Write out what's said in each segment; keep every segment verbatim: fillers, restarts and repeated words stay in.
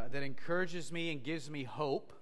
that encourages me and gives me hope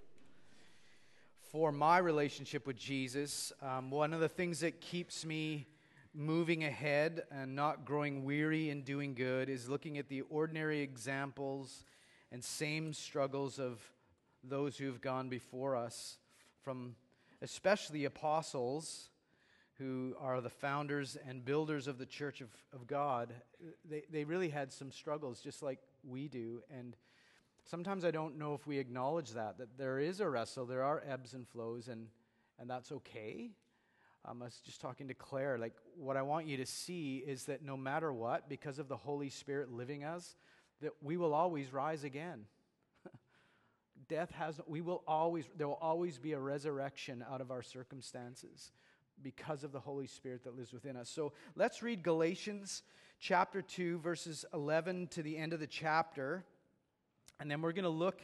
for my relationship with Jesus. Um, one of the things that keeps me moving ahead and not growing weary in doing good is looking at the ordinary examples and same struggles of those who have gone before us, from especially apostles who are the founders and builders of the church of, of God. They, they really had some struggles just like we do, and sometimes I don't know if we acknowledge that, that there is a wrestle, there are ebbs and flows, and, and that's okay. Um, I was just talking to Claire, like what I want you to see is that no matter what, because of the Holy Spirit living us, that we will always rise again. Death has, we will always, there will always be a resurrection out of our circumstances because of the Holy Spirit that lives within us. So let's read Galatians chapter two, verses eleven to the end of the chapter. And then we're going to look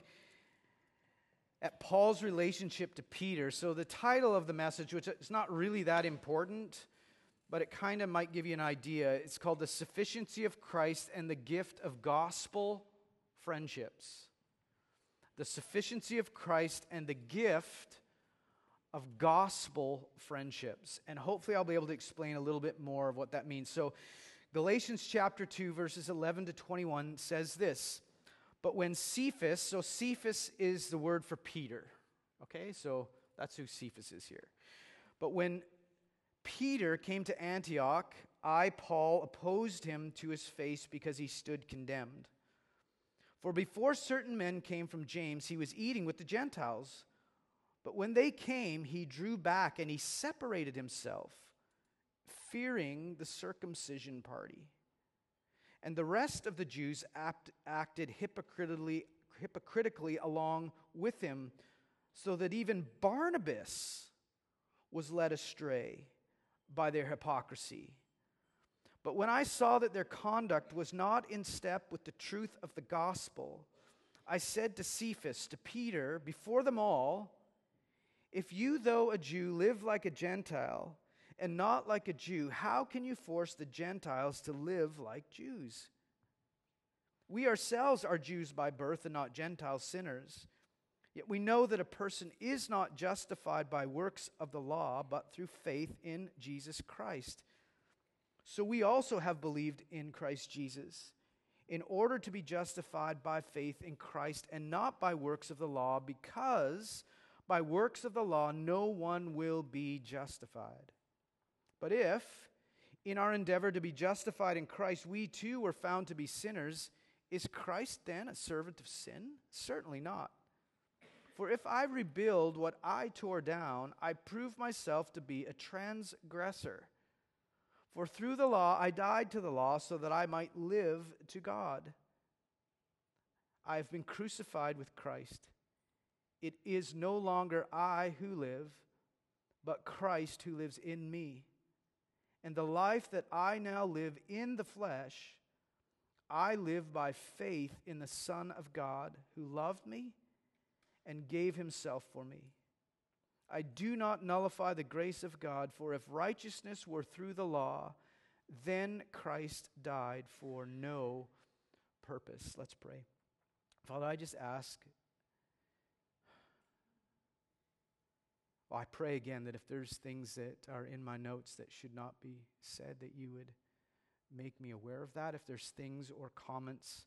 at Paul's relationship to Peter. So the title of the message, which is not really that important, but it kind of might give you an idea. It's called The Sufficiency of Christ and the Gift of Gospel Friendships. The Sufficiency of Christ and the Gift of Gospel Friendships. And hopefully I'll be able to explain a little bit more of what that means. So Galatians chapter two, verses eleven to twenty-one says this: But when Cephas, so Cephas is the word for Peter, okay? So that's who Cephas is here. But when Peter came to Antioch, I, Paul, opposed him to his face because he stood condemned. For before certain men came from James, he was eating with the Gentiles. But when they came, he drew back and he separated himself, fearing the circumcision party. And the rest of the Jews act, acted hypocritically, hypocritically along with him, so that even Barnabas was led astray by their hypocrisy. But when I saw that their conduct was not in step with the truth of the gospel, I said to Cephas, to Peter, before them all, if you, though a Jew, live like a Gentile and not like a Jew, how can you force the Gentiles to live like Jews? We ourselves are Jews by birth and not Gentile sinners. Yet we know that a person is not justified by works of the law, but through faith in Jesus Christ. So we also have believed in Christ Jesus, in order to be justified by faith in Christ and not by works of the law, because by works of the law no one will be justified. But if, in our endeavor to be justified in Christ, we too were found to be sinners, is Christ then a servant of sin? Certainly not. For if I rebuild what I tore down, I prove myself to be a transgressor. For through the law I died to the law so that I might live to God. I have been crucified with Christ. It is no longer I who live, but Christ who lives in me. And the life that I now live in the flesh, I live by faith in the Son of God who loved me and gave himself for me. I do not nullify the grace of God, for if righteousness were through the law, then Christ died for no purpose. Let's pray. Father, I just ask, well, I pray again that if there's things that are in my notes that should not be said, that you would make me aware of that. If there's things or comments,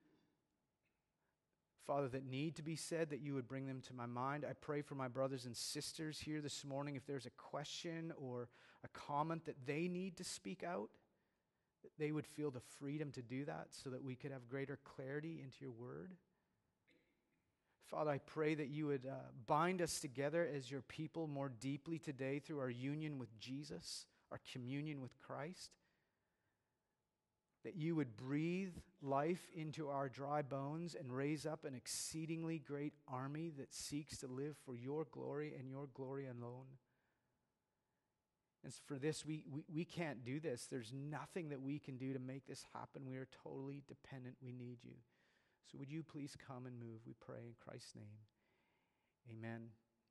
Father, that need to be said, that you would bring them to my mind. I pray for my brothers and sisters here this morning, if there's a question or a comment that they need to speak out, that they would feel the freedom to do that so that we could have greater clarity into your word. Father, I pray that you would uh, bind us together as your people more deeply today through our union with Jesus, our communion with Christ. That you would breathe life into our dry bones and raise up an exceedingly great army that seeks to live for your glory and your glory alone. And for this, we, we, we can't do this. There's nothing that we can do to make this happen. We are totally dependent. We need you. So would you please come and move, we pray in Christ's name. Amen.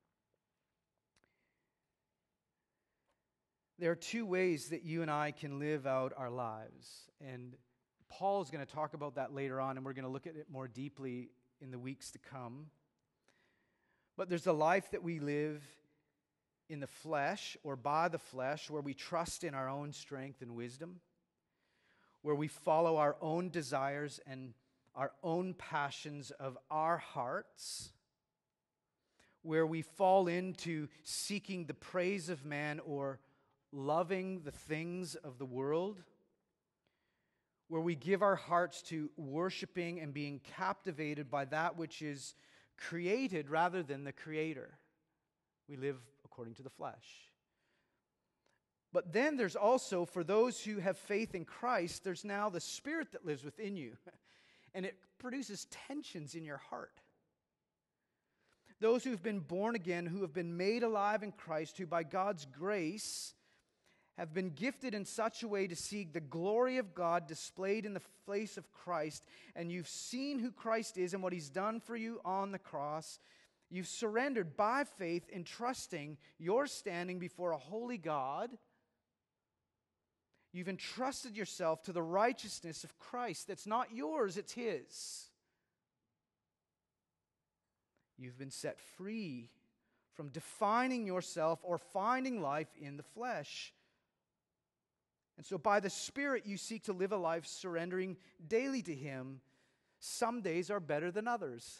There are two ways that you and I can live out our lives. And Paul is going to talk about that later on, and we're going to look at it more deeply in the weeks to come. But there's a life that we live in the flesh or by the flesh where we trust in our own strength and wisdom, where we follow our own desires and our own passions of our hearts, where we fall into seeking the praise of man or loving the things of the world, where we give our hearts to worshiping and being captivated by that which is created rather than the Creator. We live according to the flesh. But then there's also, for those who have faith in Christ, there's now the Spirit that lives within you. And it produces tensions in your heart. Those who have been born again, who have been made alive in Christ, who by God's grace have been gifted in such a way to see the glory of God displayed in the face of Christ, and you've seen who Christ is and what He's done for you on the cross. You've surrendered by faith in trusting your standing before a holy God. You've entrusted yourself to the righteousness of Christ that's not yours, it's His. You've been set free from defining yourself or finding life in the flesh. And so by the Spirit you seek to live a life surrendering daily to Him. Some days are better than others.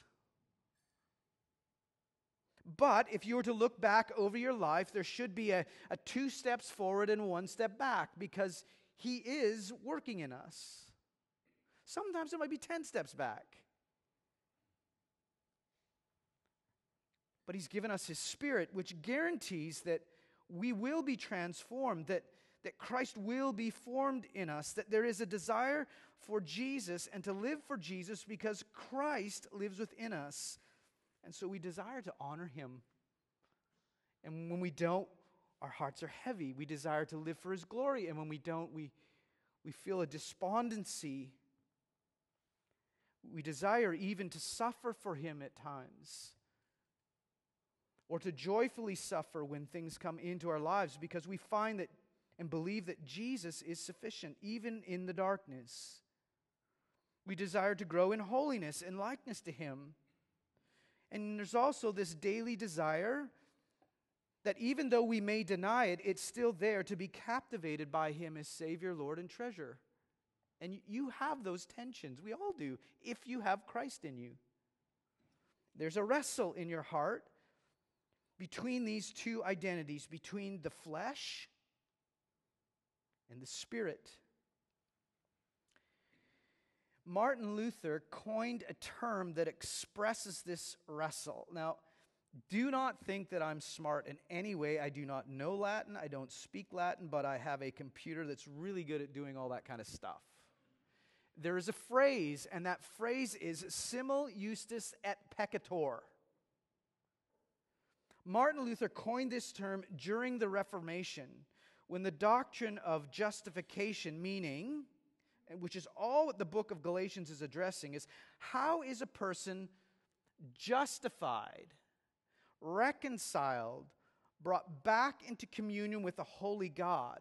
But if you were to look back over your life, there should be a, a two steps forward and one step back, because He is working in us. Sometimes it might be ten steps back. But He's given us His Spirit, which guarantees that we will be transformed, that, that Christ will be formed in us, that there is a desire for Jesus and to live for Jesus because Christ lives within us. And so we desire to honor Him. And when we don't, our hearts are heavy. We desire to live for His glory. And when we don't, we, we feel a despondency. We desire even to suffer for Him at times, or to joyfully suffer when things come into our lives, because we find that and believe that Jesus is sufficient, even in the darkness. We desire to grow in holiness and likeness to Him. And there's also this daily desire that even though we may deny it, it's still there to be captivated by Him as Savior, Lord, and treasure. And you have those tensions. We all do, if you have Christ in you. There's a wrestle in your heart between these two identities, between the flesh and the Spirit. Martin Luther coined a term that expresses this wrestle. Now, do not think that I'm smart in any way. I do not know Latin. I don't speak Latin, but I have a computer that's really good at doing all that kind of stuff. There is a phrase, and that phrase is simul justus et peccator. Martin Luther coined this term during the Reformation, when the doctrine of justification, meaning, which is all what the book of Galatians is addressing, is how is a person justified, reconciled, brought back into communion with a holy God?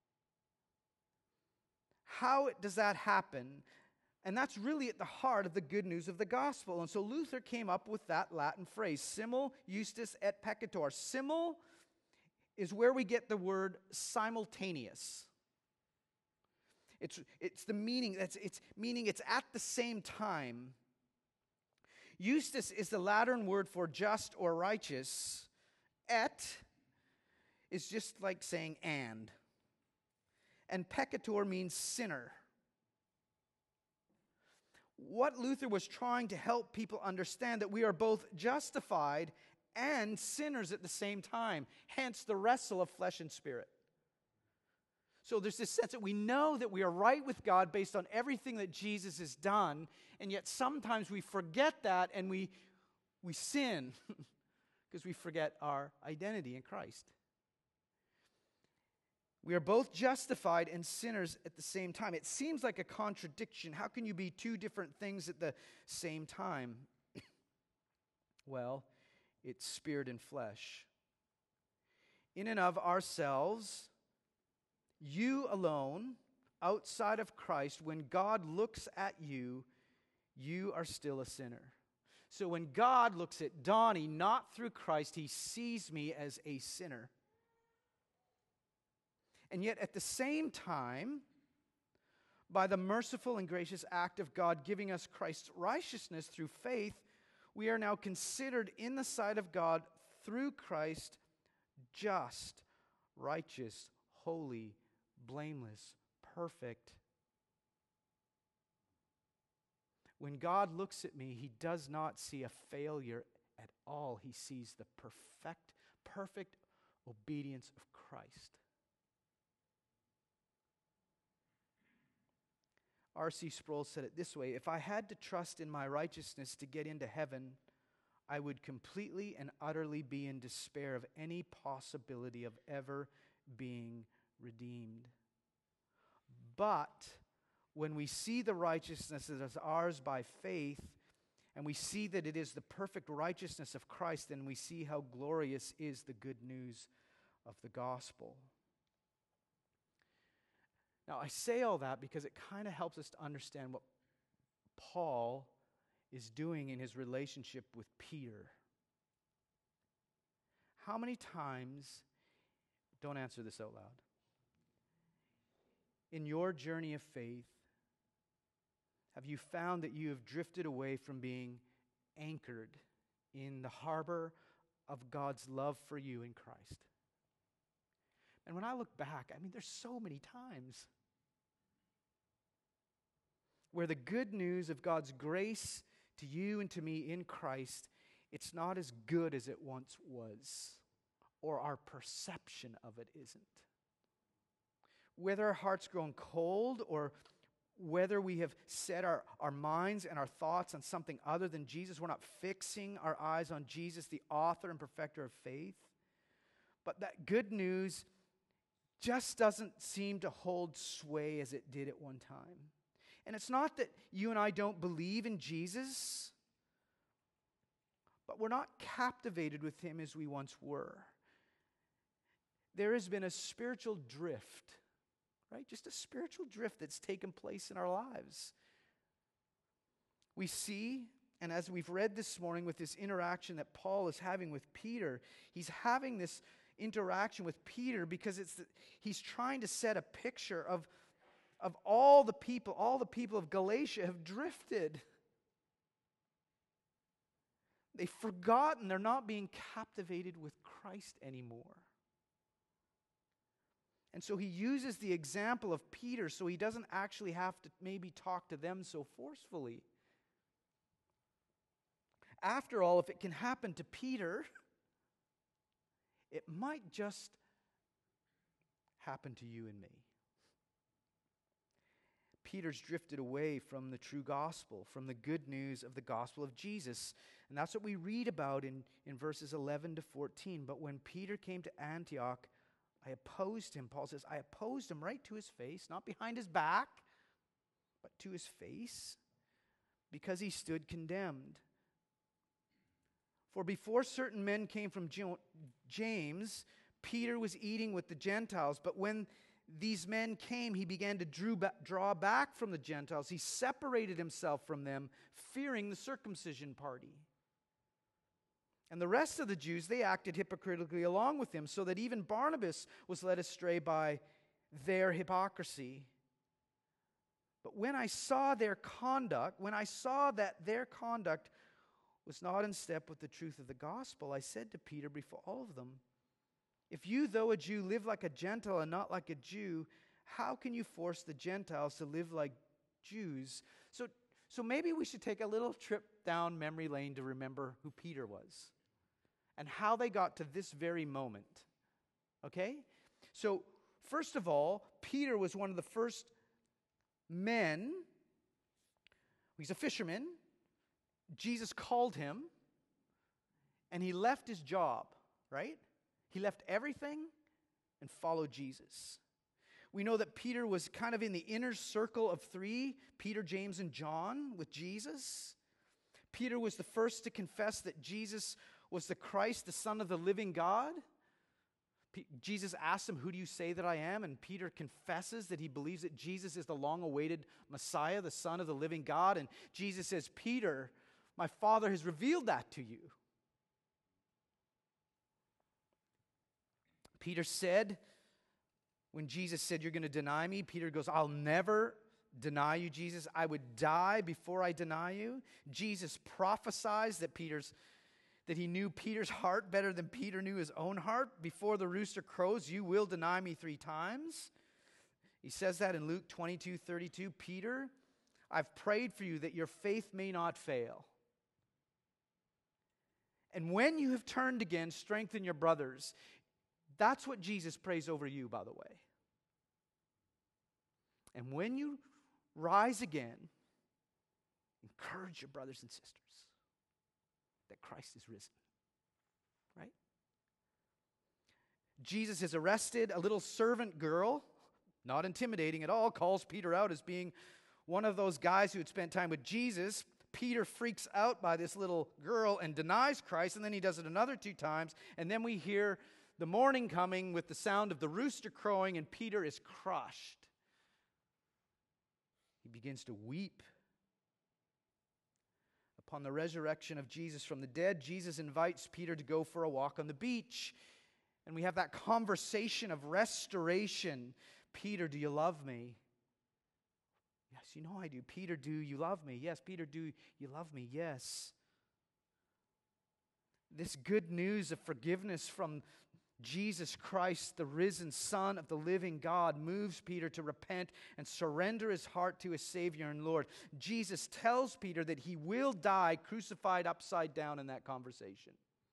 How does that happen? And that's really at the heart of the good news of the gospel. And so Luther came up with that Latin phrase, simul justus et peccator. Simul is where we get the word simultaneous. It's, it's the meaning, that's, it's meaning it's at the same time. Justus is the Latin word for just or righteous. Et is just like saying and. And peccator means sinner. What Luther was trying to help people understand, that we are both justified and sinners at the same time. Hence the wrestle of flesh and spirit. So there's this sense that we know that we are right with God based on everything that Jesus has done, and yet sometimes we forget that and we, we sin because we forget our identity in Christ. We are both justified and sinners at the same time. It seems like a contradiction. How can you be two different things at the same time? Well, it's spirit and flesh. In and of ourselves, you alone, outside of Christ, when God looks at you, you are still a sinner. So when God looks at Donnie, not through Christ, he sees me as a sinner. And yet at the same time, by the merciful and gracious act of God giving us Christ's righteousness through faith, we are now considered in the sight of God through Christ just, righteous, holy, blameless, perfect. When God looks at me, he does not see a failure at all. He sees the perfect, perfect obedience of Christ. R C Sproul said it this way: if I had to trust in my righteousness to get into heaven, I would completely and utterly be in despair of any possibility of ever being redeemed. But when we see the righteousness that is ours by faith, and we see that it is the perfect righteousness of Christ, then we see how glorious is the good news of the gospel. Now, I say all that because it kind of helps us to understand what Paul is doing in his relationship with Peter. How many times, don't answer this out loud, in your journey of faith, have you found that you have drifted away from being anchored in the harbor of God's love for you in Christ? And when I look back, I mean, there's so many times where the good news of God's grace to you and to me in Christ, it's not as good as it once was, or our perception of it isn't. Whether our heart's grown cold, or whether we have set our, our minds and our thoughts on something other than Jesus, we're not fixing our eyes on Jesus, the author and perfecter of faith. But that good news just doesn't seem to hold sway as it did at one time. And it's not that you and I don't believe in Jesus, but we're not captivated with him as we once were. There has been a spiritual drift, right? Just a spiritual drift that's taken place in our lives. We see, and as we've read this morning with this interaction that Paul is having with Peter, he's having this interaction with Peter because it's the, he's trying to set a picture of, of all the people, all the people of Galatia have drifted. They've forgotten, they're not being captivated with Christ anymore. And so he uses the example of Peter so he doesn't actually have to maybe talk to them so forcefully. After all, if it can happen to Peter, it might just happen to you and me. Peter's drifted away from the true gospel, from the good news of the gospel of Jesus. And that's what we read about in, in verses eleven to fourteen. But when Peter came to Antioch, I opposed him. Paul says, I opposed him right to his face, not behind his back, but to his face, because he stood condemned. For before certain men came from James, Peter was eating with the Gentiles. But when these men came, he began to drew ba- draw back from the Gentiles. He separated himself from them, fearing the circumcision party. And the rest of the Jews, they acted hypocritically along with him, so that even Barnabas was led astray by their hypocrisy. But when I saw their conduct, when I saw that their conduct was not in step with the truth of the gospel, I said to Peter before all of them, if you, though a Jew, live like a Gentile and not like a Jew, how can you force the Gentiles to live like Jews? So, so maybe we should take a little trip down memory lane to remember who Peter was and how they got to this very moment. Okay? So, first of all, Peter was one of the first men. He's a fisherman. Jesus called him, and he left his job, right? He left everything and followed Jesus. We know that Peter was kind of in the inner circle of three, Peter, James, and John, with Jesus. Peter was the first to confess that Jesus was the Christ, the Son of the living God. P- Jesus asked him, who do you say that I am? And Peter confesses that he believes that Jesus is the long-awaited Messiah, the Son of the living God. And Jesus says, Peter, My Father has revealed that to you. Peter said, when Jesus said, you're going to deny me, Peter goes, I'll never deny you, Jesus. I would die before I deny you. Jesus prophesies that Peter's that he knew Peter's heart better than Peter knew his own heart. Before the rooster crows, you will deny me three times. He says that in Luke twenty-two thirty-two. Peter, I've prayed for you that your faith may not fail. And when you have turned again, strengthen your brothers. That's what Jesus prays over you, by the way. And when you rise again, encourage your brothers and sisters that Christ is risen. Right? Jesus is arrested. A little servant girl, not intimidating at all, calls Peter out as being one of those guys who had spent time with Jesus. Peter freaks out by this little girl and denies Christ, and then he does it another two times, and then we hear the morning coming with the sound of the rooster crowing, and Peter is crushed. He begins to weep. Upon the resurrection of Jesus from the dead, Jesus invites Peter to go for a walk on the beach. And we have that conversation of restoration. Peter, do you love me? Yes, you know I do. Peter, do you love me? Yes. Peter, do you love me? Yes. This good news of forgiveness from Jesus Christ, the risen Son of the living God, moves Peter to repent and surrender his heart to his Savior and Lord. Jesus tells Peter that he will die crucified upside down in that conversation.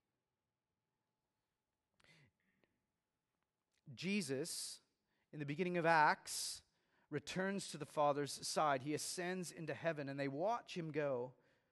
Jesus, in the beginning of Acts, returns to the Father's side. He ascends into heaven, and they watch him go.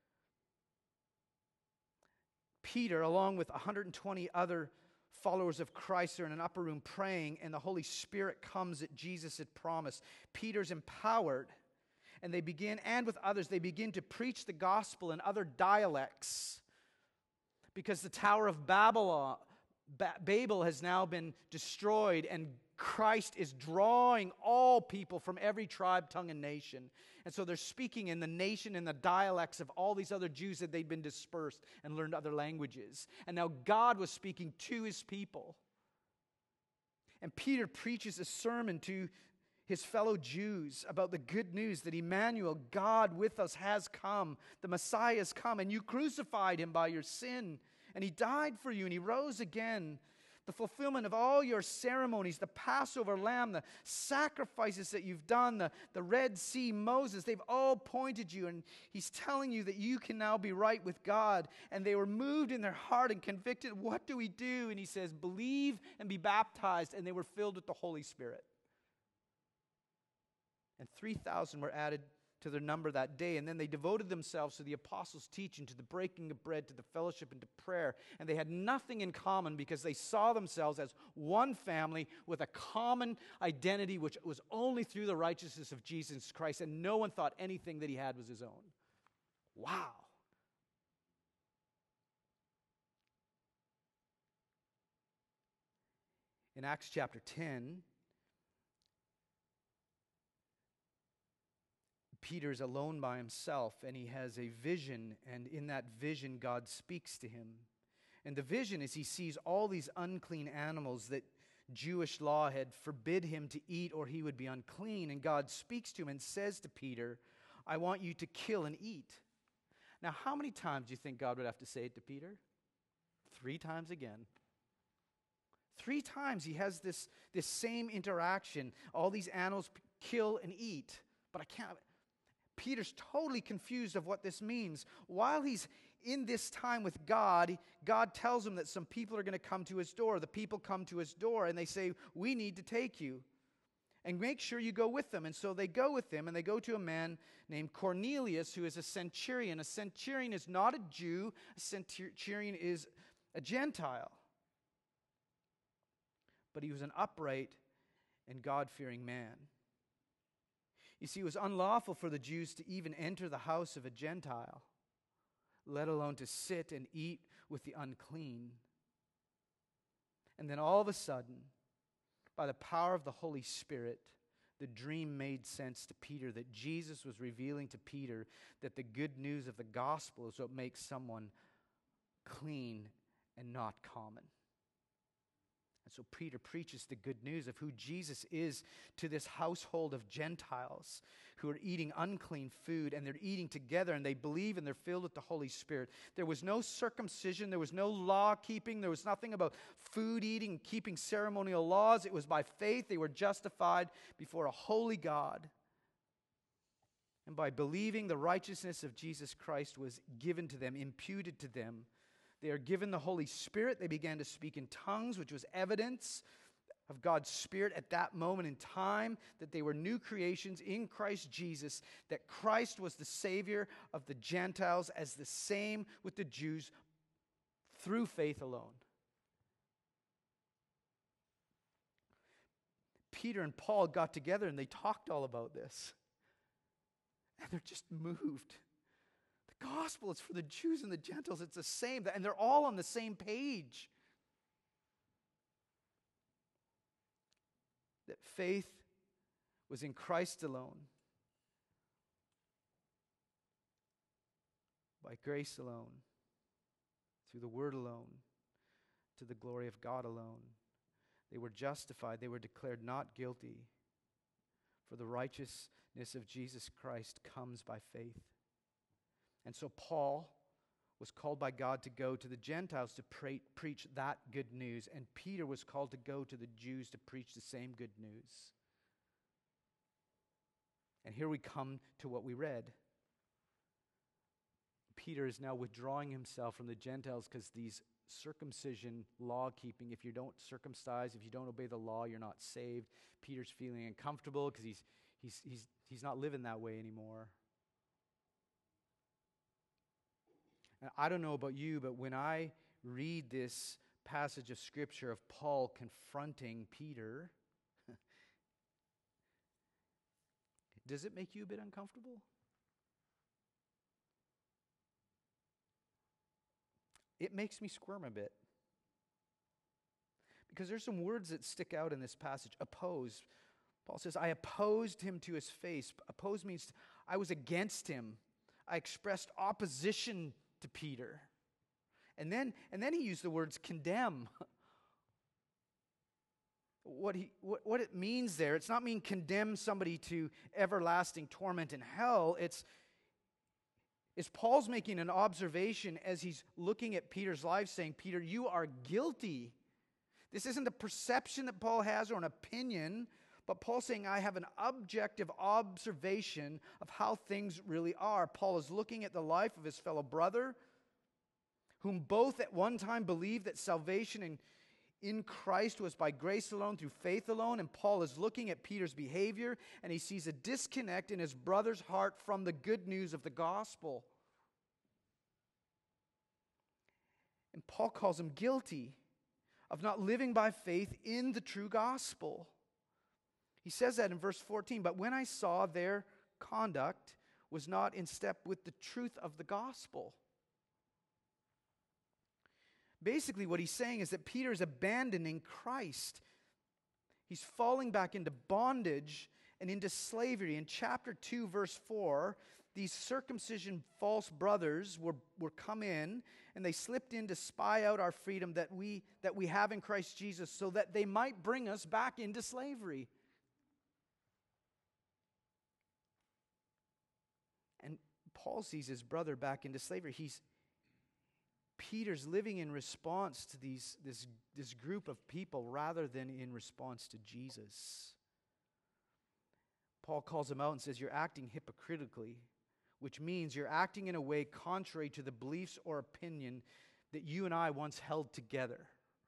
Peter, along with one hundred twenty other followers of Christ, are in an upper room praying, and the Holy Spirit comes that Jesus had promised. Peter's empowered, and they begin, and with others, they begin to preach the gospel in other dialects, because the Tower of Babylon, ba- Babel has now been destroyed, and Christ is drawing all people from every tribe, tongue, and nation. And so they're speaking in the nation, in the dialects of all these other Jews that they'd been dispersed and learned other languages. And now God was speaking to his people. And Peter preaches a sermon to his fellow Jews about the good news that Emmanuel, God with us, has come. The Messiah has come, and you crucified him by your sin. And he died for you, and he rose again. The fulfillment of all your ceremonies, the Passover lamb, the sacrifices that you've done, the, the Red Sea, Moses, they've all pointed you. And he's telling you that you can now be right with God. And they were moved in their heart and convicted. What do we do? And he says, believe and be baptized. And they were filled with the Holy Spirit. And three thousand were added to their number that day. And then they devoted themselves to the apostles' teaching, to the breaking of bread, to the fellowship, and to prayer. And they had nothing in common because they saw themselves as one family with a common identity, which was only through the righteousness of Jesus Christ. And no one thought anything that he had was his own. Wow. In Acts chapter ten, Peter's alone by himself, and he has a vision, and in that vision, God speaks to him. And the vision is he sees all these unclean animals that Jewish law had forbid him to eat, or he would be unclean. And God speaks to him and says to Peter, I want you to kill and eat. Now, how many times do you think God would have to say it to Peter? Three times again. Three times he has this, this same interaction. All these animals kill and eat, but I can't... Peter's totally confused of what this means. While he's in this time with God, God tells him that some people are going to come to his door. The people come to his door and they say, we need to take you. And make sure you go with them. And so they go with him, and they go to a man named Cornelius, who is a centurion. A centurion is not a Jew. A centurion is a Gentile. But he was an upright and God-fearing man. You see, it was unlawful for the Jews to even enter the house of a Gentile, let alone to sit and eat with the unclean. And then all of a sudden, by the power of the Holy Spirit, the dream made sense to Peter, that Jesus was revealing to Peter that the good news of the gospel is what makes someone clean and not common. And so Peter preaches the good news of who Jesus is to this household of Gentiles who are eating unclean food, and they're eating together, and they believe, and they're filled with the Holy Spirit. There was no circumcision, there was no law keeping, there was nothing about food eating, keeping ceremonial laws. It was by faith they were justified before a holy God. And by believing, the righteousness of Jesus Christ was given to them, imputed to them. They are given the Holy Spirit. They began to speak in tongues, which was evidence of God's Spirit at that moment in time, that they were new creations in Christ Jesus, that Christ was the Savior of the Gentiles, as the same with the Jews through faith alone. Peter and Paul got together and they talked all about this. And they're just moved. The gospel is for the Jews and the Gentiles. It's the same. And they're all on the same page. That faith was in Christ alone. By grace alone. Through the word alone. To the glory of God alone. They were justified. They were declared not guilty. For the righteousness of Jesus Christ comes by faith. And so Paul was called by God to go to the Gentiles to pre- preach that good news. And Peter was called to go to the Jews to preach the same good news. And here we come to what we read. Peter is now withdrawing himself from the Gentiles because these circumcision, law-keeping, if you don't circumcise, if you don't obey the law, you're not saved. Peter's feeling uncomfortable because he's, he's, he's, he's not living that way anymore. And I don't know about you, but when I read this passage of Scripture of Paul confronting Peter, does it make you a bit uncomfortable? It makes me squirm a bit. Because there's some words that stick out in this passage. Oppose. Paul says, I opposed him to his face. Oppose means I was against him. I expressed opposition to Peter. And then, and then he used the words condemn. What, he, what, what it means there, it's not mean condemn somebody to everlasting torment in hell. It's Is Paul's making an observation as he's looking at Peter's life, saying, Peter, you are guilty. This isn't a perception that Paul has or an opinion, but Paul's saying, I have an objective observation of how things really are. Paul is looking at the life of his fellow brother, whom both at one time believed that salvation in, in Christ was by grace alone, through faith alone. And Paul is looking at Peter's behavior, and he sees a disconnect in his brother's heart from the good news of the gospel. And Paul calls him guilty of not living by faith in the true gospel. He says that in verse fourteen, but when I saw their conduct was not in step with the truth of the gospel. Basically, what he's saying is that Peter is abandoning Christ. He's falling back into bondage and into slavery. In chapter two, verse four, these circumcision false brothers were, were come in, and they slipped in to spy out our freedom that we, that we have in Christ Jesus, so that they might bring us back into slavery. And Paul sees his brother back into slavery. He's Peter's living in response to these, this, this group of people rather than in response to Jesus. Paul calls him out and says, you're acting hypocritically, which means you're acting in a way contrary to the beliefs or opinion that you and I once held together.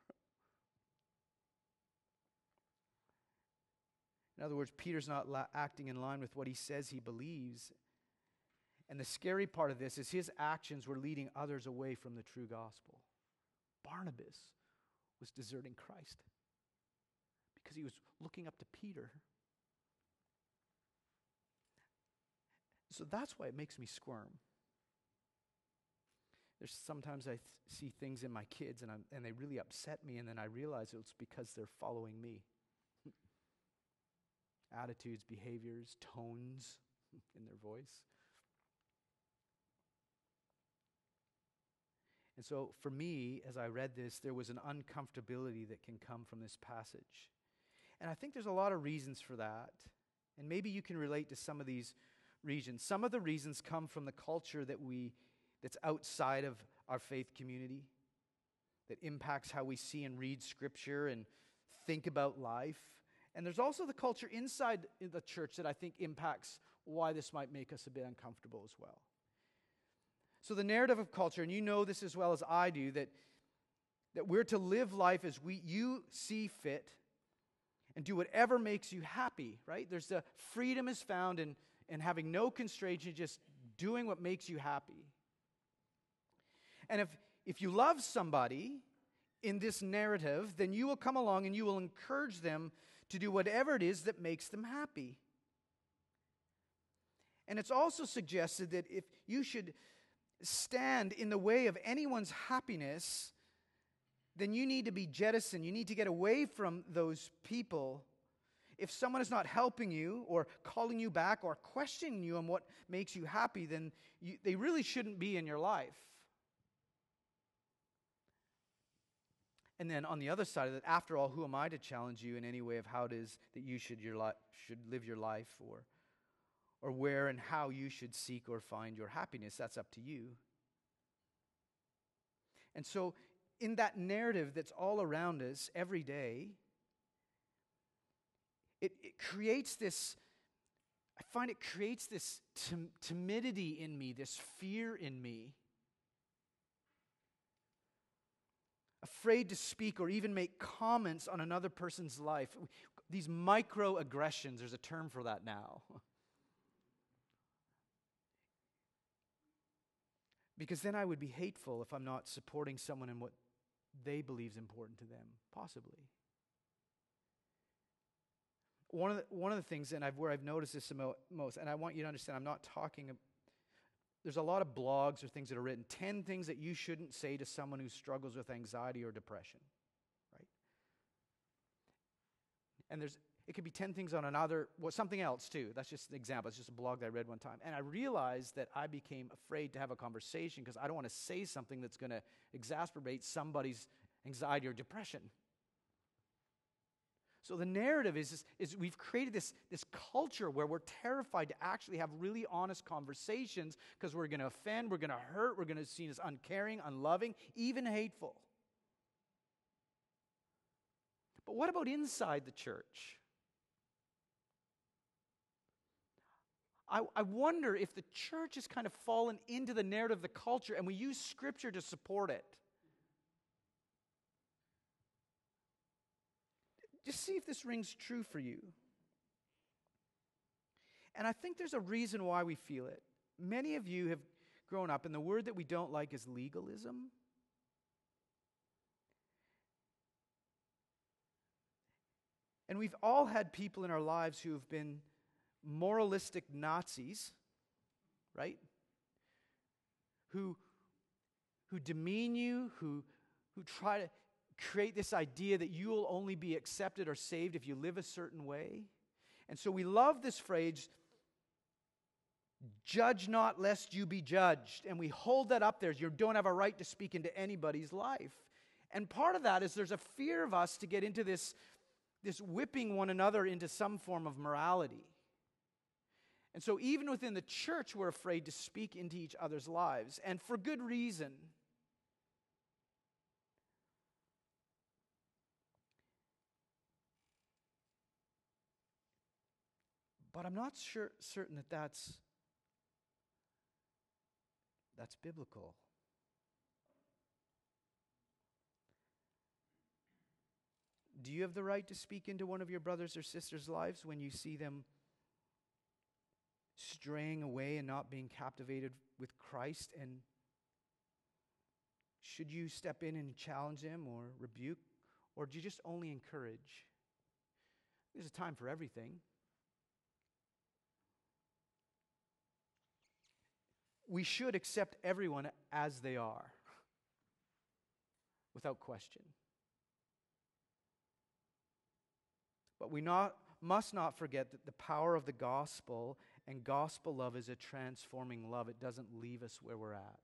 In other words, Peter's not la- acting in line with what he says he believes. And the scary part of this is his actions were leading others away from the true gospel. Barnabas was deserting Christ because he was looking up to Peter. So that's why it makes me squirm. There's sometimes I th- see things in my kids and, I'm, and they really upset me, and then I realize it's because they're following me. attitudes, behaviors, tones in their voice. And so for me, as I read this, there was an uncomfortability that can come from this passage. And I think there's a lot of reasons for that. And maybe you can relate to some of these reasons. Some of the reasons come from the culture that we that's outside of our faith community, that impacts how we see and read Scripture and think about life. And there's also the culture inside the church that I think impacts why this might make us a bit uncomfortable as well. So the narrative of culture, and you know this as well as I do, that, that we're to live life as we you see fit and do whatever makes you happy, right? There's the freedom is found in, in having no constraints and just doing what makes you happy. And if, if you love somebody in this narrative, then you will come along and you will encourage them to do whatever it is that makes them happy. And it's also suggested that if you should stand in the way of anyone's happiness, then you need to be jettisoned. You need to get away from those people. If someone is not helping you or calling you back or questioning you on what makes you happy, then you, they really shouldn't be in your life. And then on the other side of that, after all, who am I to challenge you in any way of how it is that you should your li- should live your life, or or where and how you should seek or find your happiness? That's up to you. And so in that narrative that's all around us every day, it, it creates this, I find it creates this tim- timidity in me, this fear in me. Afraid to speak or even make comments on another person's life. These microaggressions, there's a term for that now. Because then I would be hateful if I'm not supporting someone in what they believe is important to them, possibly. One of the, one of the things, and I've, where I've noticed this the most, and I want you to understand, I'm not talking, there's a lot of blogs or things that are written, ten things that you shouldn't say to someone who struggles with anxiety or depression, right? And there's it could be ten things on another, well, something else too. That's just an example. It's just a blog that I read one time. And I realized that I became afraid to have a conversation because I don't want to say something that's going to exacerbate somebody's anxiety or depression. So the narrative is, is, is we've created this, this culture where we're terrified to actually have really honest conversations because we're going to offend, we're going to hurt, we're going to be seen as uncaring, unloving, even hateful. But what about inside the church? I, I wonder if the church has kind of fallen into the narrative of the culture and we use Scripture to support it. Just see if this rings true for you. And I think there's a reason why we feel it. Many of you have grown up, and the word that we don't like is legalism. And we've all had people in our lives who have been moralistic Nazis, right? Who, who demean you, who, who try to create this idea that you will only be accepted or saved if you live a certain way. And so we love this phrase, judge not lest you be judged. And we hold that up there. You don't have a right to speak into anybody's life. And part of that is there's a fear of us to get into this, this whipping one another into some form of morality. And so even within the church, we're afraid to speak into each other's lives, and for good reason. But I'm not sure, certain that that's, that's biblical. Do you have the right to speak into one of your brothers or sisters' lives when you see them straying away and not being captivated with Christ? And should you step in and challenge them or rebuke? Or do you just only encourage? There's a time for everything. We should accept everyone as they are, without question. But we not must not forget that the power of the gospel and gospel love is a transforming love. It doesn't leave us where we're at.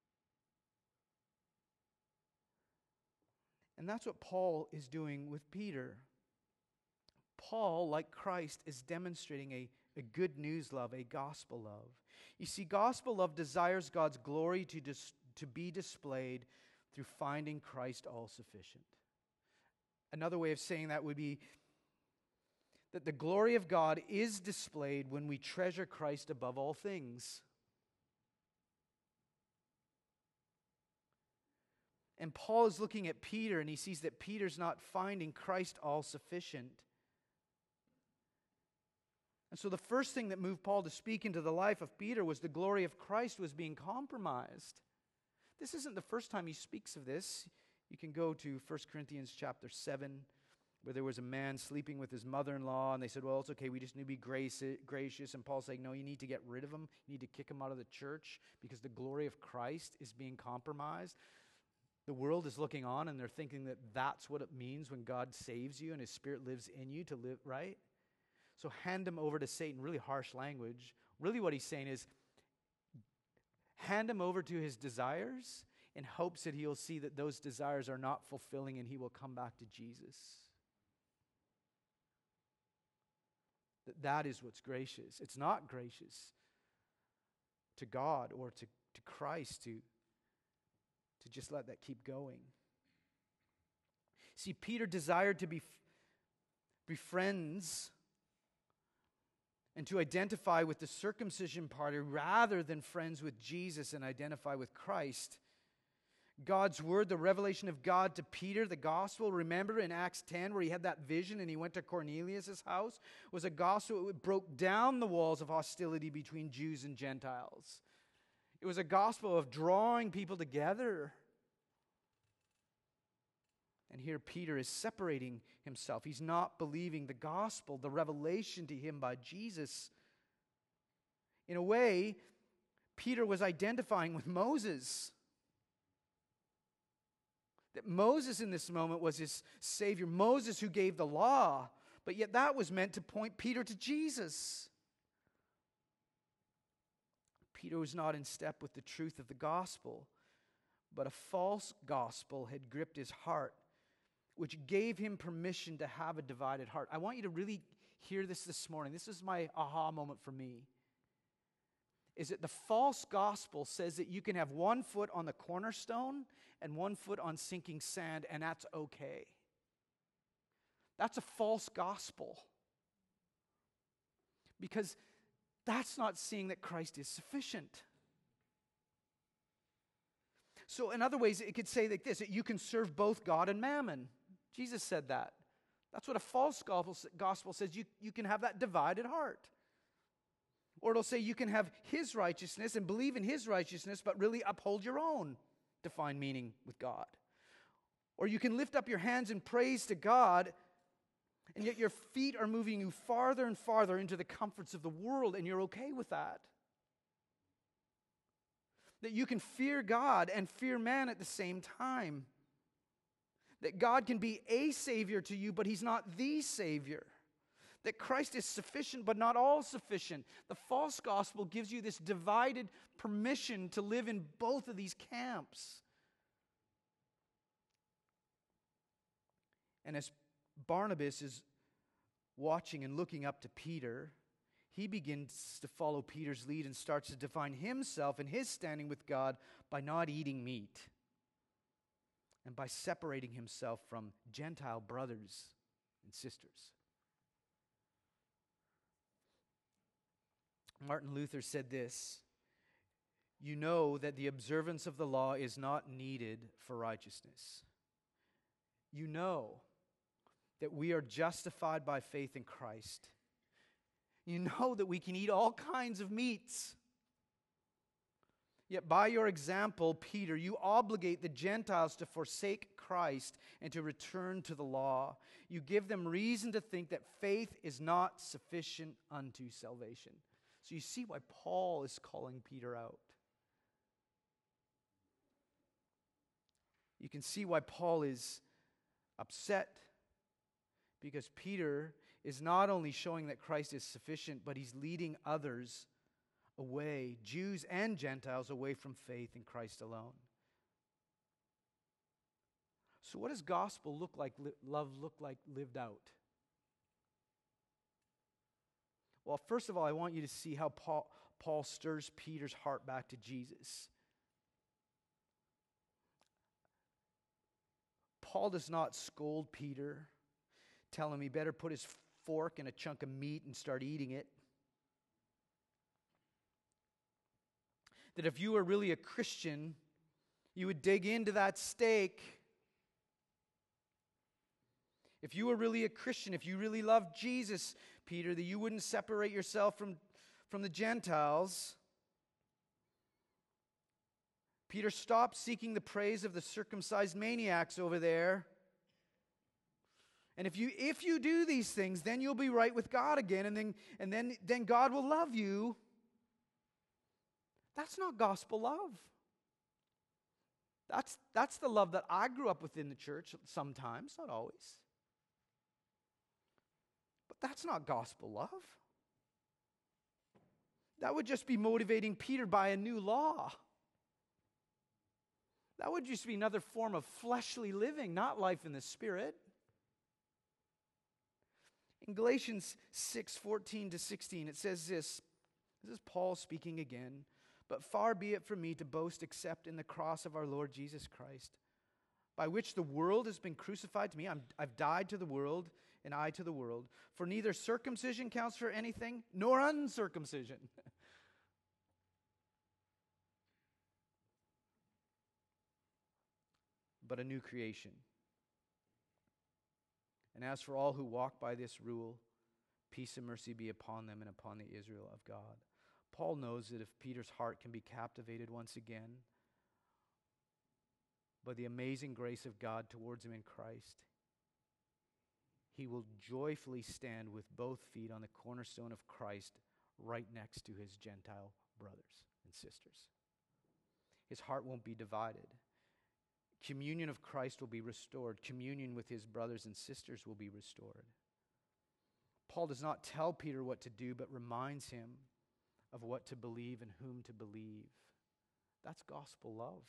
And that's what Paul is doing with Peter. Paul, like Christ, is demonstrating a, a good news love, a gospel love. You see, gospel love desires God's glory to, dis, to be displayed through finding Christ all-sufficient. Another way of saying that would be that the glory of God is displayed when we treasure Christ above all things. And Paul is looking at Peter, and he sees that Peter's not finding Christ all-sufficient. And so the first thing that moved Paul to speak into the life of Peter was the glory of Christ was being compromised. This isn't the first time he speaks of this. You can go to First Corinthians chapter seven, where there was a man sleeping with his mother-in-law, and they said, well, it's okay, we just need to be gracious. And Paul's saying, no, you need to get rid of him. You need to kick him out of the church because the glory of Christ is being compromised. The world is looking on, and they're thinking that that's what it means when God saves you and His Spirit lives in you to live, right? So hand him over to Satan, really harsh language. Really what he's saying is, hand him over to his desires in hopes that he'll see that those desires are not fulfilling and he will come back to Jesus. That that is what's gracious. It's not gracious to God or to, to Christ to, to just let that keep going. See, Peter desired to be, be friends and to identify with the circumcision party rather than friends with Jesus and identify with Christ. God's word, the revelation of God to Peter, the gospel, remember in Acts ten where he had that vision and he went to Cornelius' house, was a gospel that broke down the walls of hostility between Jews and Gentiles. It was a gospel of drawing people together. And here Peter is separating himself. He's not believing the gospel, the revelation to him by Jesus. In a way, Peter was identifying with Moses. That Moses in this moment was his Savior. Moses who gave the law. But yet that was meant to point Peter to Jesus. Peter was not in step with the truth of the gospel. But a false gospel had gripped his heart, which gave him permission to have a divided heart. I want you to really hear this this morning. This is my aha moment for me. Is that the false gospel says that you can have one foot on the cornerstone and one foot on sinking sand, and that's okay. That's a false gospel. Because that's not seeing that Christ is sufficient. So in other ways, it could say like this, that you can serve both God and mammon. Jesus said that. That's what a false gospel says. You, you can have that divided heart. Or it'll say you can have His righteousness and believe in His righteousness, but really uphold your own to find meaning with God. Or you can lift up your hands in praise to God, and yet your feet are moving you farther and farther into the comforts of the world, and you're okay with that. That you can fear God and fear man at the same time. That God can be a Savior to you, but He's not the Savior. That Christ is sufficient, but not all sufficient. The false gospel gives you this divided permission to live in both of these camps. And as Barnabas is watching and looking up to Peter, he begins to follow Peter's lead and starts to define himself and his standing with God by not eating meat and by separating himself from Gentile brothers and sisters. Martin Luther said this, "You know that the observance of the law is not needed for righteousness. You know that we are justified by faith in Christ. You know that we can eat all kinds of meats. Yet by your example, Peter, you obligate the Gentiles to forsake Christ and to return to the law. You give them reason to think that faith is not sufficient unto salvation." So you see why Paul is calling Peter out. You can see why Paul is upset, because Peter is not only showing that Christ is sufficient, but he's leading others away, Jews and Gentiles, away from faith in Christ alone. So what does gospel look like, love look like lived out? Well, first of all, I want you to see how Paul, Paul stirs Peter's heart back to Jesus. Paul does not scold Peter, tell him he better put his fork in a chunk of meat and start eating it. That if you were really a Christian, you would dig into that steak. If you were really a Christian, if you really loved Jesus, Peter, that you wouldn't separate yourself from, from the Gentiles. Peter, stop seeking the praise of the circumcised maniacs over there. And if you if you do these things, then you'll be right with God again, and then and then, then God will love you. That's not gospel love. That's, that's the love that I grew up with in the church sometimes, not always. But that's not gospel love. That would just be motivating Peter by a new law. That would just be another form of fleshly living, not life in the Spirit. In Galatians six, fourteen to sixteen, it says this. This is Paul speaking again. But far be it from me to boast except in the cross of our Lord Jesus Christ, by which the world has been crucified to me. I'm, I've died to the world, and I to the world. For neither circumcision counts for anything, nor uncircumcision. But a new creation. And as for all who walk by this rule, peace and mercy be upon them and upon the Israel of God. Paul knows that if Peter's heart can be captivated once again by the amazing grace of God towards him in Christ, he will joyfully stand with both feet on the cornerstone of Christ right next to his Gentile brothers and sisters. His heart won't be divided. Communion of Christ will be restored. Communion with his brothers and sisters will be restored. Paul does not tell Peter what to do, but reminds him of what to believe and whom to believe. That's gospel love.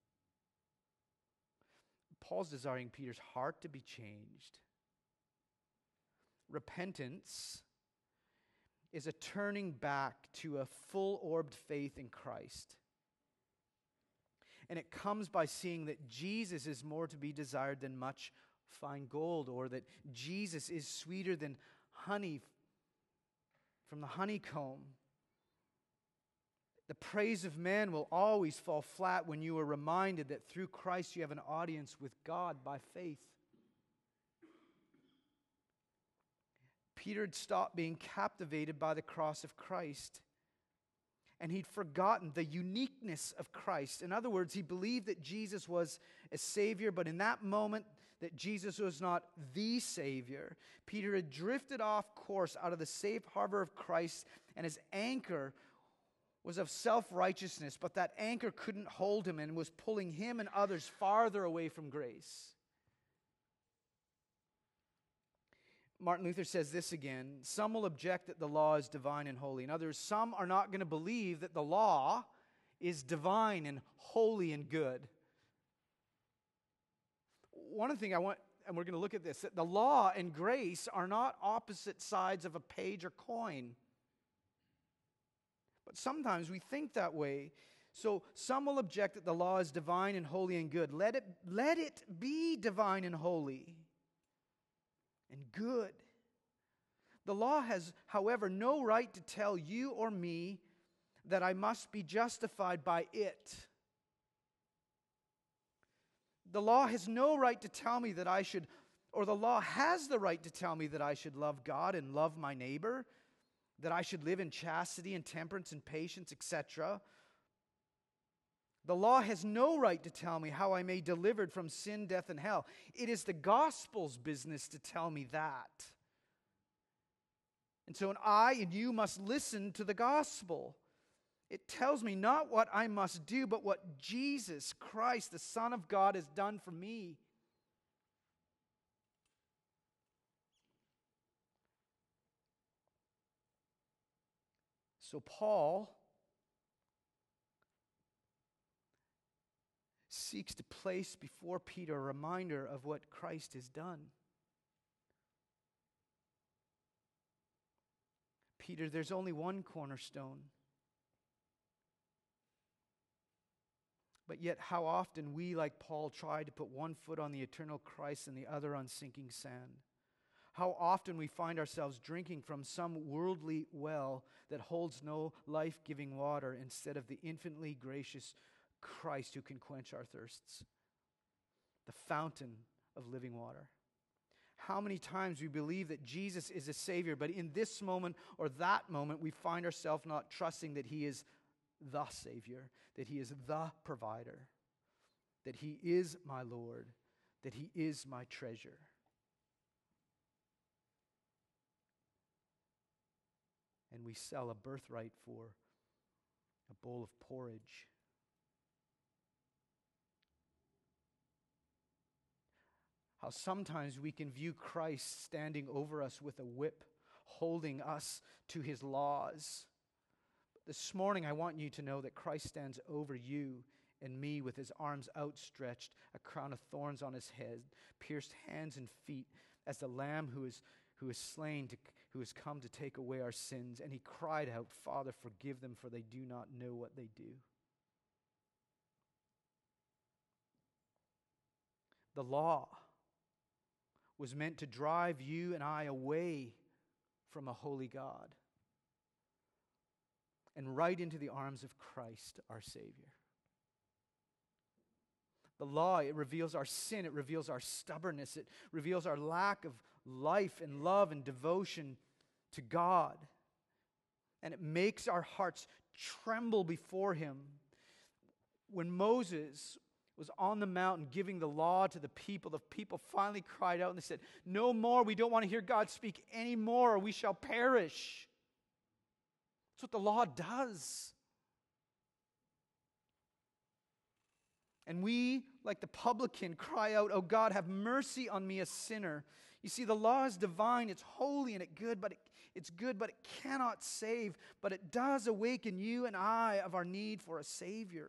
Paul's desiring Peter's heart to be changed. Repentance is a turning back to a full-orbed faith in Christ. And it comes by seeing that Jesus is more to be desired than much fine gold, or that Jesus is sweeter than honey from the honeycomb. The praise of man will always fall flat when you are reminded that through Christ you have an audience with God by faith. Peter had stopped being captivated by the cross of Christ, and he'd forgotten the uniqueness of Christ. In other words, he believed that Jesus was a Savior, but in that moment that Jesus was not the Savior, Peter had drifted off course out of the safe harbor of Christ, and his anchor was of self-righteousness, but that anchor couldn't hold him and was pulling him and others farther away from grace. Martin Luther says this again: some will object that the law is divine and holy. In other words, some are not going to believe that the law is divine and holy and good. One thing I want, and we're going to look at this, that the law and grace are not opposite sides of a page or coin. But sometimes we think that way. So some will object that the law is divine and holy and good. Let it, let it be divine and holy and good. The law has, however, no right to tell you or me that I must be justified by it. The law has no right to tell me that I should, or the law has the right to tell me that I should love God and love my neighbor, that I should live in chastity and temperance and patience, et cetera. The law has no right to tell me how I may be delivered from sin, death, and hell. It is the gospel's business to tell me that. And so and I and you must listen to the gospel. It tells me not what I must do, but what Jesus Christ, the Son of God, has done for me. So Paul seeks to place before Peter a reminder of what Christ has done. Peter, there's only one cornerstone. But yet how often we, like Paul, try to put one foot on the eternal Christ and the other on sinking sand. How often we find ourselves drinking from some worldly well that holds no life-giving water instead of the infinitely gracious Christ who can quench our thirsts, the fountain of living water. How many times we believe that Jesus is a Savior, but in this moment or that moment we find ourselves not trusting that He is the Savior, that He is the provider, that He is my Lord, that He is my treasure. And we sell a birthright for a bowl of porridge. How sometimes we can view Christ standing over us with a whip, holding us to His laws. But this morning I want you to know that Christ stands over you and me with His arms outstretched, a crown of thorns on His head, pierced hands and feet, as the Lamb who is who is slain, to, who has come to take away our sins. And He cried out, "Father, forgive them, for they do not know what they do." The law was meant to drive you and I away from a holy God and right into the arms of Christ, our Savior. The law, it reveals our sin, it reveals our stubbornness, it reveals our lack of life and love and devotion to God. And it makes our hearts tremble before Him. When Moses was on the mountain giving the law to the people, the people finally cried out and they said, "No more, we don't want to hear God speak anymore, or we shall perish." That's what the law does. And we, like the publican, cry out, "Oh God, have mercy on me, a sinner." You see, the law is divine, it's holy and it's good, but it, it's good, but it cannot save. But it does awaken you and I of our need for a Savior.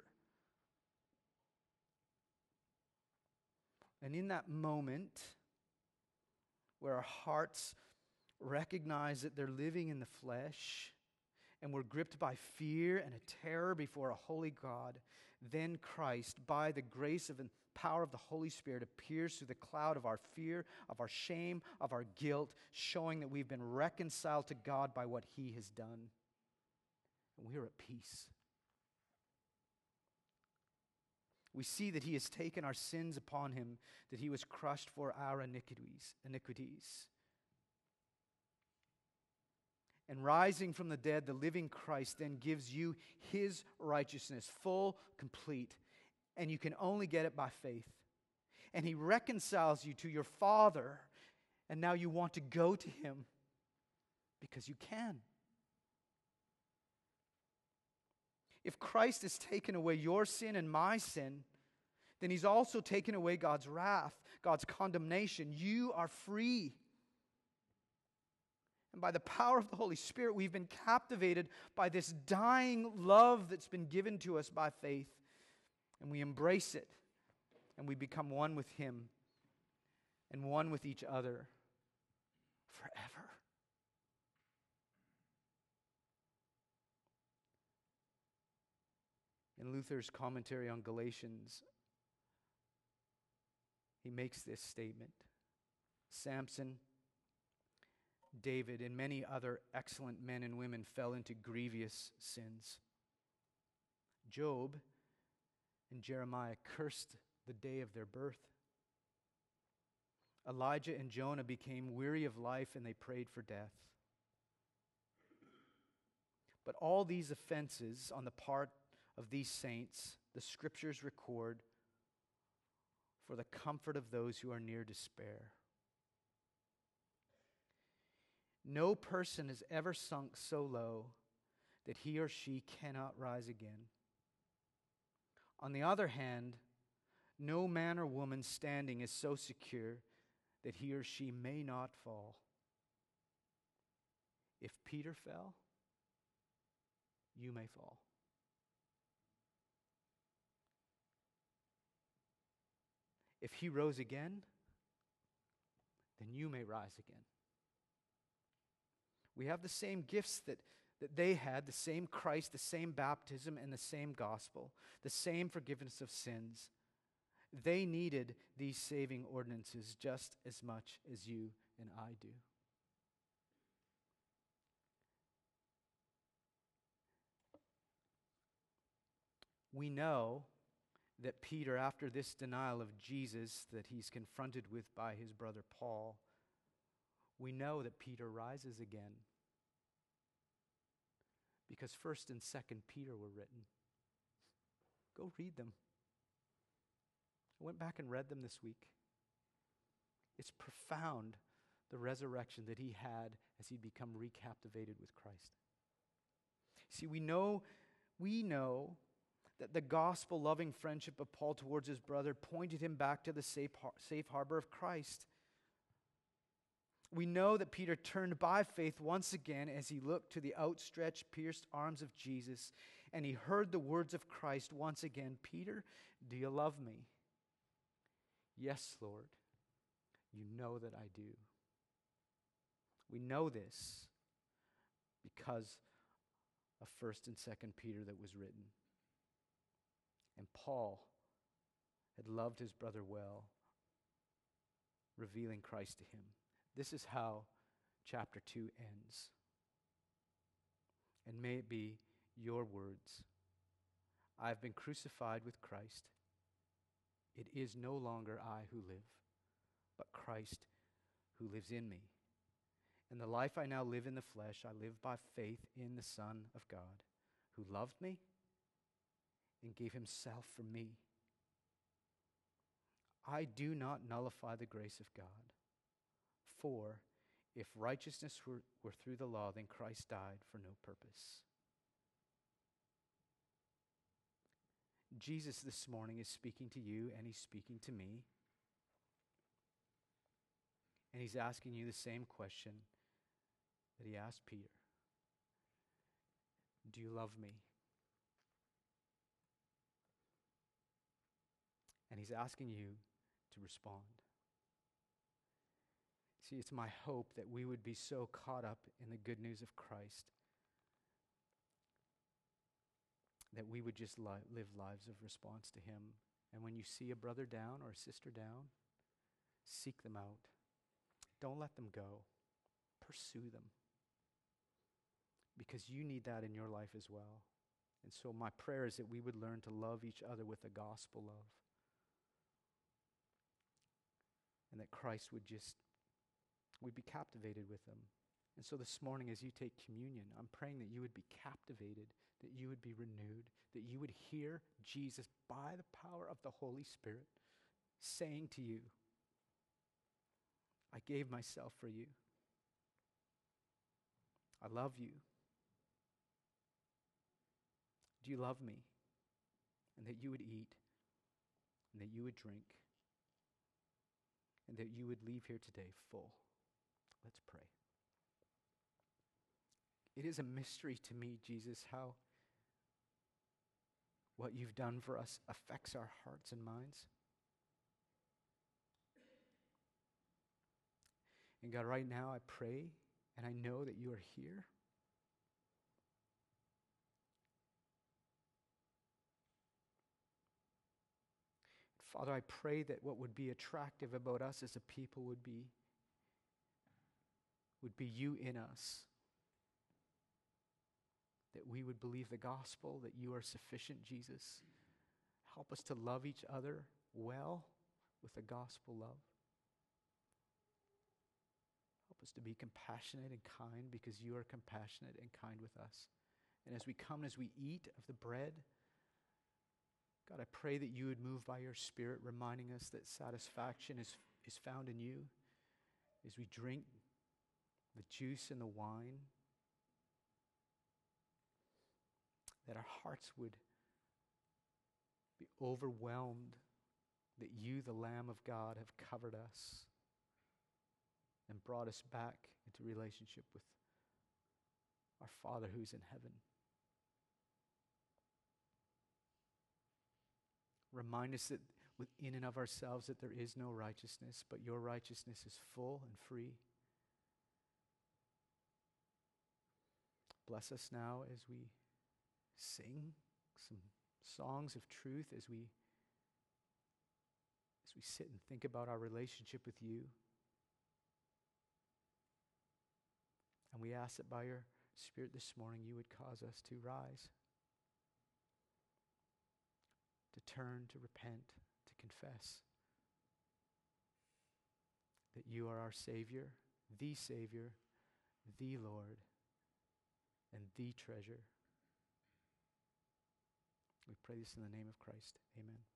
And in that moment, where our hearts recognize that they're living in the flesh, and we're gripped by fear and a terror before a holy God, then Christ, by the grace of and power of the Holy Spirit, appears through the cloud of our fear, of our shame, of our guilt, showing that we've been reconciled to God by what He has done. And we are at peace. We see that He has taken our sins upon Him, that He was crushed for our iniquities, iniquities. And rising from the dead, the living Christ then gives you His righteousness, full, complete. And you can only get it by faith. And He reconciles you to your Father. And now you want to go to Him because you can. If Christ has taken away your sin and my sin, then He's also taken away God's wrath, God's condemnation. You are free. And by the power of the Holy Spirit, we've been captivated by this dying love that's been given to us by faith. And we embrace it. And we become one with Him and one with each other forever. In Luther's commentary on Galatians, he makes this statement: Samson, David, and many other excellent men and women fell into grievous sins. Job and Jeremiah cursed the day of their birth. Elijah and Jonah became weary of life and they prayed for death. But all these offenses on the part of these saints, the Scriptures record for the comfort of those who are near despair. No person has ever sunk so low that he or she cannot rise again. On the other hand, no man or woman standing is so secure that he or she may not fall. If Peter fell, you may fall. If he rose again, then you may rise again. We have the same gifts that, that they had, the same Christ, the same baptism, and the same gospel, the same forgiveness of sins. They needed these saving ordinances just as much as you and I do. We know that Peter, after this denial of Jesus that he's confronted with by his brother Paul, we know that Peter rises again. Because First and Second Peter were written. Go read them. I went back and read them this week. It's profound, the resurrection that he had as he'd become recaptivated with Christ. See, we know, we know that the gospel-loving friendship of Paul towards his brother pointed him back to the safe, safe harbor of Christ. We know that Peter turned by faith once again as he looked to the outstretched, pierced arms of Jesus, and he heard the words of Christ once again, "Peter, do you love me?" "Yes, Lord, you know that I do." We know this because of First and Second Peter that was written. And Paul had loved his brother well, revealing Christ to him. This is how chapter two ends. And may it be your words. I have been crucified with Christ. It is no longer I who live, but Christ who lives in me. And the life I now live in the flesh, I live by faith in the Son of God, who loved me and gave himself for me. I do not nullify the grace of God. For if righteousness were, were through the law, then Christ died for no purpose. Jesus this morning is speaking to you, and he's speaking to me. And he's asking you the same question that he asked Peter. Do you love me? And he's asking you to respond. See, it's my hope that we would be so caught up in the good news of Christ that we would just li- live lives of response to him. And when you see a brother down or a sister down, seek them out. Don't let them go. Pursue them. Because you need that in your life as well. And so my prayer is that we would learn to love each other with a gospel love. And that Christ would just, we'd be captivated with them. And so this morning as you take communion, I'm praying that you would be captivated, that you would be renewed, that you would hear Jesus by the power of the Holy Spirit saying to you, I gave myself for you. I love you. Do you love me? And that you would eat, and that you would drink, and that you would leave here today full. Let's pray. It is a mystery to me, Jesus, how what you've done for us affects our hearts and minds. And God, right now I pray, and I know that you are here. Father, I pray that what would be attractive about us as a people would be, would be you in us. That we would believe the gospel, that you are sufficient, Jesus. Help us to love each other well with a gospel love. Help us to be compassionate and kind because you are compassionate and kind with us. And as we come, as we eat of the bread, God, I pray that you would move by your Spirit, reminding us that satisfaction is, is found in you. As we drink the juice and the wine, that our hearts would be overwhelmed that you, the Lamb of God, have covered us and brought us back into relationship with our Father who's in heaven. Remind us that within and of ourselves that there is no righteousness, but your righteousness is full and free. Bless us now as we sing some songs of truth, as we as we sit and think about our relationship with you. And we ask that by your Spirit this morning you would cause us to rise, to turn, to repent, to confess that you are our Savior, the Savior, the Lord, and the treasure. We pray this in the name of Christ. Amen.